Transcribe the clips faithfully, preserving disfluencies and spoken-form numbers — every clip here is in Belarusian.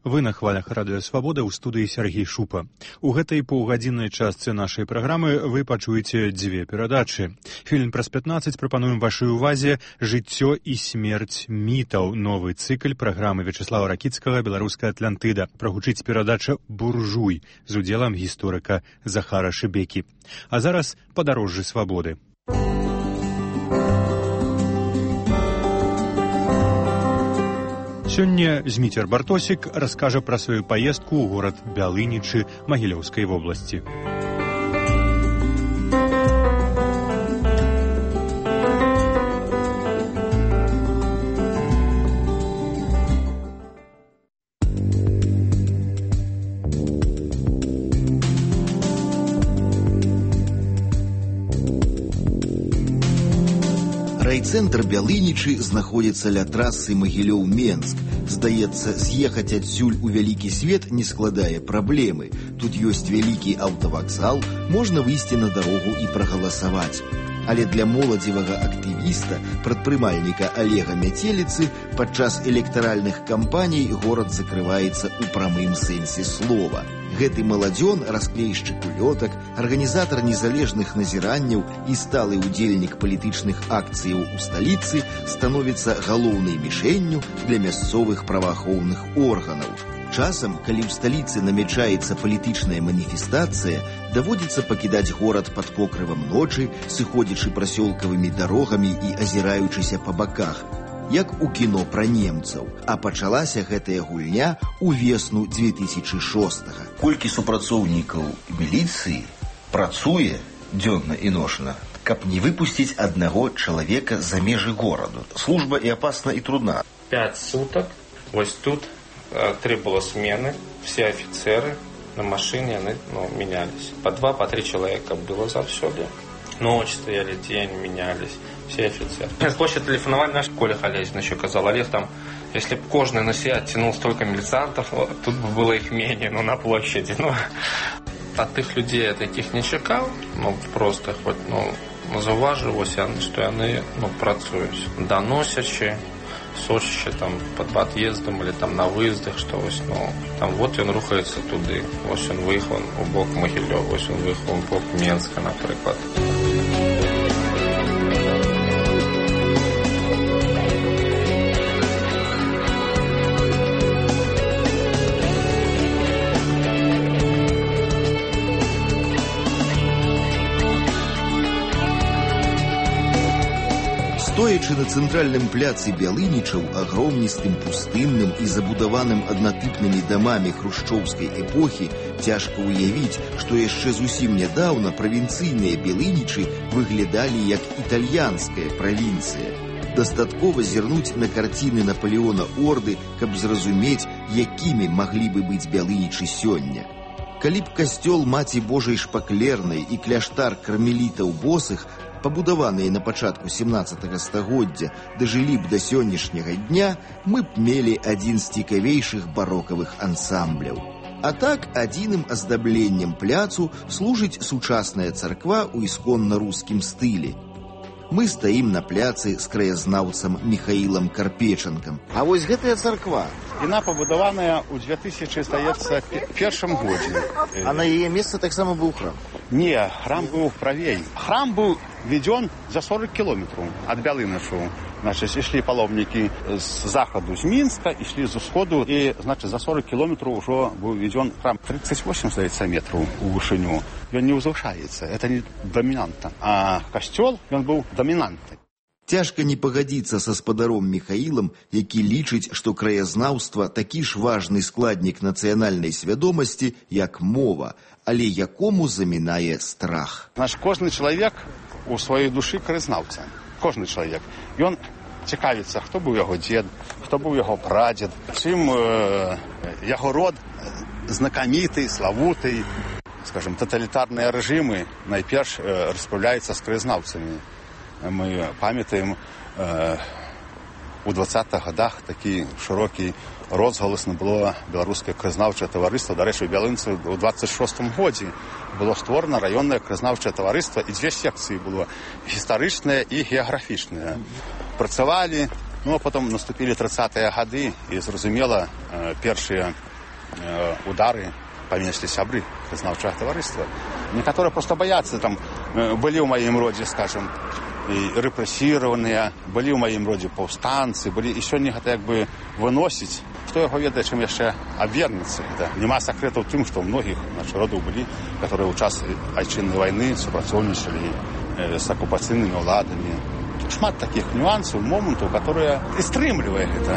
Вы на хвалях радыё Свабода, ў студыі Сергей Шупа. У гэтай паўгадзіннай частцы нашай праграмы вы пачуеце дзве перадачы. Хвілін праз пятнаццаць прапануем вашай увазе «Жыццё і смерць мітаў», новы цыкль праграмы Вячеслава Ракіцкага «Беларуская Атлантыда». Прагучыць перадача «Буржуй» з удзелам гісторыка Захара Шыбекі. А зараз падарожжы свабоды. Сёння Зміцер Бартосік раскажа пра сваю паездку ў горад Бялынічы Магілёўскай вобласці. Райцэнтр Бялынічы знаходзіцца ля трасы Магілёў-Менск. Здаецца, з'ехаць адсюль у вялікі свет не складае праблемы. Тут ёсць вялікі аўтавакзал, можна выйсці на дарогу і прагаласаваць. Але для моладзевага актывіста, прадпрымальніка Олега Мяцеліцы, падчас электаральных кампаній горад закрываецца ў прамым сэнсе слова. Гэты маладзён, расклейшчык улётак, арганізатар незалежных назіранняў і сталы ўдзельнік палітычных акцыяў у сталіцы становіцца галоўнай мішэнню для мясцовых праваахоўных органаў. Часам, калі ў сталіцы намячаецца палітычная маніфестацыя, даводзіцца пакідаць горад пад покрывам ночы, сыходзячы прасёлкавымі дарогамі і азіраючыся па баках, як у кіно пра немцаў. А пачалася гэтая гульня ў весну дзве тысячы шостага. Колькі супрацоўнікаў міліцыі працуе дзённа і ночна, каб не выпусціць аднаго чалавека за межы гораду. Служба і апасна, і трудна. Пять суток. Вось тут три было смены, все офицеры на машине они, ну, менялись. По два, по три человека было завсёды. Ночь стояли, день менялись, все офицеры. Позже телефоновали наш Коля Халезин, еще казал, Олег, там, если бы кожный на себя оттянул столько милициантов, тут бы было их менее, ну, на площади. Ну, от тых людей я таких не чекал, ну, просто хоть, ну, зауваживалось, что они, ну, працують. Доносячи, сочище там под подъездом или там на выездах, что ось, ну, там вот он рухается туди, ось он виїхав у бок Могилєва, ось он виїхав у бок Менська, наприклад. Стоячы на цэнтральным пляцы Бялынічаў, агромністым, пустынным і забудаваным аднатыпнымі дамамі хрушчоўскай эпохі, цяжка ўявіць, што яшчэ зусім нядаўна правінцыйныя Бялынічы выглядалі як італьянская правінцыя. Дастаткова зірнуць на карціны Напалеона Орды, каб зразумець, якімі маглі бы быць Бялынічы сёння. Калі б касцёл Маці Божай Шпаклернай і кляштар кармелітаў босых, пабудаваныя на пачатку сямнаццатага стагоддзя, дажылі б да сённяшняга дня, мы б мелі адзін з цікавейшых барокавых ансамбляў. А так, адзіным аздабленнем пляцу служыць сучасная царква ў ісконна-рускім стылі. Мы стаім на пляцы з краязнаўцам Міхаілам Карпечанкам. А вось гэтая царква, яна пабудаваная ў дзве тысячы, здаецца, першым годзе. А на яе месцы таксама быў храм? Не, храм быў правей. Храм быў введен за сорок километров от Бялынычу. Значит, шли паломники с заходу, с Минска, и шли с усходу, и, значит, за сорок километров уже был введен храм. тридцать восемь, здаецца, метров у вышыню. И он не возвышается, это не доминанта. А костел, он был доминантный. Цяжка не пагадзіцца са спадаром Міхаілам, які лічыць, што краязнаўства такі ж важны складнік нацыянальнай свядомасці, як мова, але якому замінае страх. Наш кожны чалавек у сваёй душы краязнаўца. Кожны чалавек. Ён цікавіцца, хто быў яго дзед, хто быў яго прадзед, чым э, яго род знакаміты, славуты. Скажем, тоталітарныя рэжымы найперш э, распраўляюцца з краязнаўцамі. Мы памятаем, э, у двадцатых годах такі шырокі розгаласна было беларускае краязнаўчае таварыства. Дарэчы, у Бялынцы ў двадцать шостым годзе было створана раённае краязнаўчае таварыства, і дзве секцыі было гістарычнае і геаграфічнае. Працавалі, ну а потом наступілі трыццатыя гады, і зразумела, э, першыя э, удары понесли сябры краязнаўчага таварыства. Некаторыя просто баяцца. Там э, былі ў маім родзе, скажем, і рэпрэсіраваныя, былі ў маім родзе паўстанцы, былі, і сёння гэта як бы выносіць. Хто яго ведае, чым яшчэ абвернецца. Няма сакрэтаў тым, што ў многіх нашых родаў былі, которые ў час айчыннай вайны супрацоўнічалі э, з акупацыйнымі ўладамі. Шмат такіх нюансаў, момантаў, которые і стрымлівае гэта.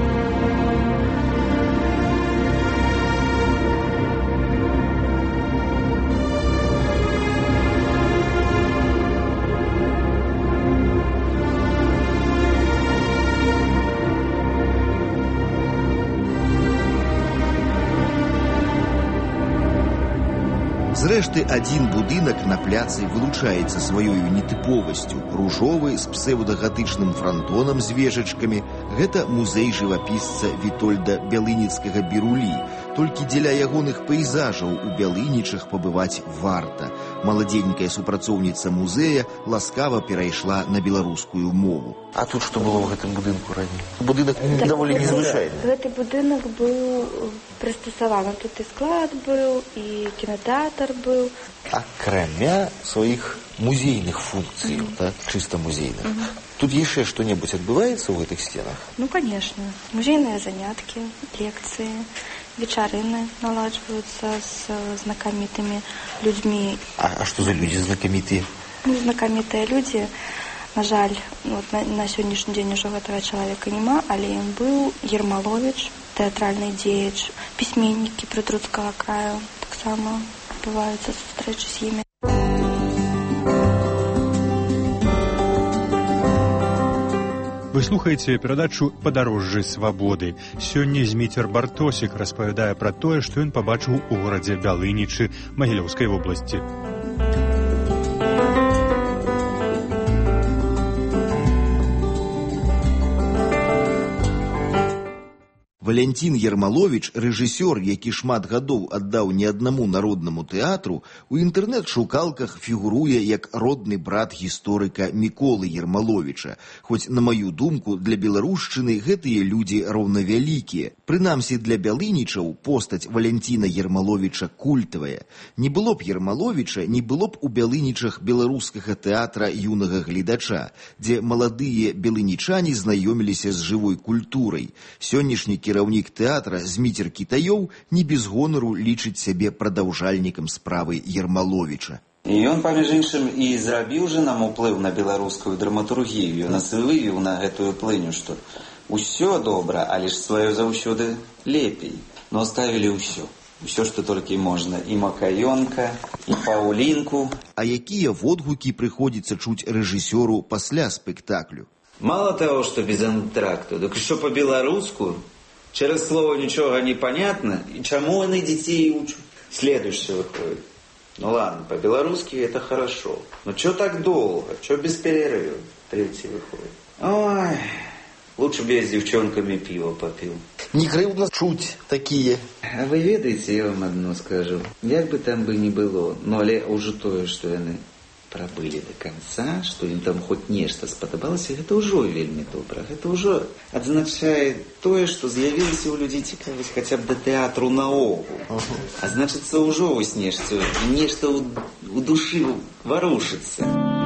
Зрэшты, адзін будынак на пляцы вылучаецца сваёю нетыповасцю. Ружовы з псеўдагатычным франтонам з вежачкамі. Гэта музей жывапісца Вітольда Бялыніцкага Бірулі. Толькі дзеля ягоных пейзажаў у Бялынічах пабываць варта. Маладзенькая супрацоўніца музея ласкава перайшла на беларускую мову. А тут што было ў гэтым будынку раней? Будынак даволі незвычайны. Гэты будынак быў прыстасаваны. Тут і склад быў, і кінотэатр быў. Акрамя сваіх музейных функцый, mm-hmm. так, чыста музейных. Mm-hmm. Тут яшчэ што-небудзь адбываецца ў гэтых стенах? Ну, конечно. Музейныя заняткі, лекцыі, вечарыны наладжваюцца з знакамітымі людзьмі. А, а што за людзі знакамітыя? Ну, знакамітыя людзі. На жаль, вот на, на сённяшні дзень ужо гэтага чалавека няма, але ён быў Ермаловіч, тэатральны дзеяч, пісьменнікі прытруцкага краю. Таксама адбываюцца сустрэчы з імі. Вы слухаеце перадачу «Падарожжы свабоды». Сёння Зміцер Бартосік распавядае пра тое, што ён пабачыў у горадзе Бялынічы Магілёўскай вобласці. Валянцін Ермаловіч, рэжысёр, які шмат гадоў аддаў не аднаму народнаму тэатру, у інтэрнэт-шукалках фігуруе як родны брат гісторыка Міколы Ермаловіча. Хоць, на маю думку, для беларушчыны гэтыя людзі роўнавялікія. Прынамсі, для бялынічаў постаць Валянціна Ермаловіча культавая. Не было б Ермаловіча, не было б у Бялынічах беларускага тэатра юнага гледача, дзе маладыя белынічане знаёміліся з жывой культурай. Сённяшні кіраўнік тэатра Зміцер Кітаёў не без гонару лічыць сябе прадаўжальнікам справы Ермаловіча. І ён, паміж іншым, і зрабіў жа нам уплыў на беларускую драматургію. Нас вывеў на гэтую плыню, што ўсё добра, але ж сваё заўсёды лепей. Но ставілі ўсё. Усё, што толькі можна. І Макаёнка, і Паўлінку. А якія водгукі прыходзіцца чуць рэжысёру пасля спектаклю? Мало того, что без антракту, так еще по-белоруску. Через слово ничего не понятно. И чему они детей учат? Следующее выходит. Ну ладно, по-белорусски это хорошо. Но что так долго? Что без перерыва? Третий выходит. Ой, лучше бы я с девчонками пиво попил. Не крыўдна чуть такие. А вы ведаете, я вам одно скажу. Як бы там бы ни было, но але уже то, что они прабылі до конца, што ім там хоць нешта спадабалася, гэта ўжо вельмі добра. Гэта ўжо адзначае тое, што з'явілася ў людзей цікавасць хаця б да тэатру наогул. Uh-huh. А значыцца ўжо вось нешта, нешта ў, ў душы варушыцца.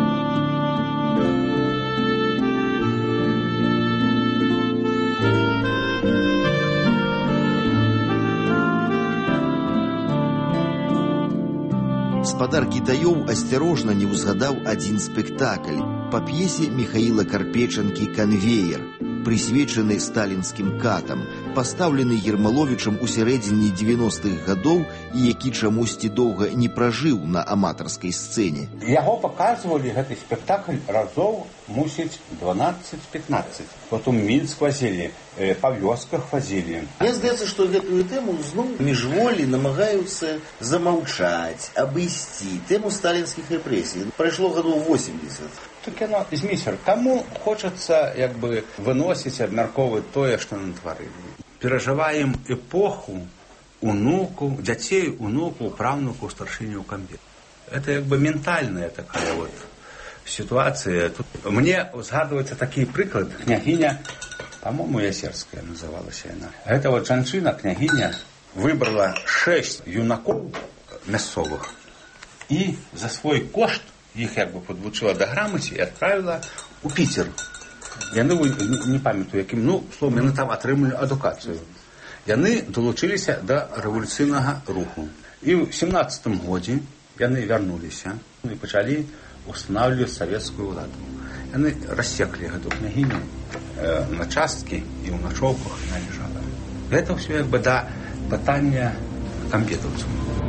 Гаспадар Кітаёў асцярожна не ўзгадаў адзін спектакль па п'есе Міхаіла Карпечанкі «Канвеер», прысвечаны сталінскім катам, пастаўлены Ермаловічам у сярэдзіне дзевяностых гадоў і які чамусьці доўга не пражыў на аматарскай сцэне. Яго паказвалі гэты спектакль разоў, мусіць, дванаццаць-пятнаццаць. Потом Мінск вазілі, па вёсках вазілі. Мне здаецца, што гэтую тэму зноў міжволі намагаюцца замаўчаць, абысці тэму сталінскіх рэпрэсій. Прайшло гадоў восемьдесят. То кіно Зміцер, таму хочацца як бы выносіць, абмярковаць тое, што натварылі. Перажываем эпоху унуку, дзяцей, унуку, праўнуку, старшыню камбет. Это як бы ментальная такая вот ситуация. Тут мне згадваецца такі прыклад. Княгіня, по-моему, Ясерская называлася яна. Гэта вот жанчына, княгіня выбрала шесть юнакоў мясцовых і за свой кошт іх як бы падвучыла да грамаці і адправіла у Піцер. Яны, не памятаю якім, ну, словом, яны там атрымалі адукацыю. Яны далучыліся да рэвалюцыйнага руху. І ў сямнаццатым годзе яны вярнуліся і пачалі устанавливаць савецкую ўладу. Яны рассеклі гэту княгіню э, на часткі і ў начоўках належала. Гэта ўсё як бы да пытання камбедаўцаў.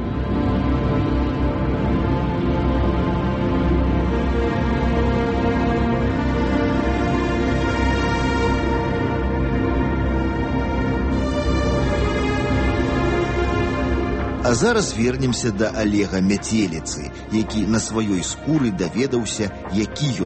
А зараз вернемся да Олега Мяцеліцы, які на сваёй скуры даведаўся, які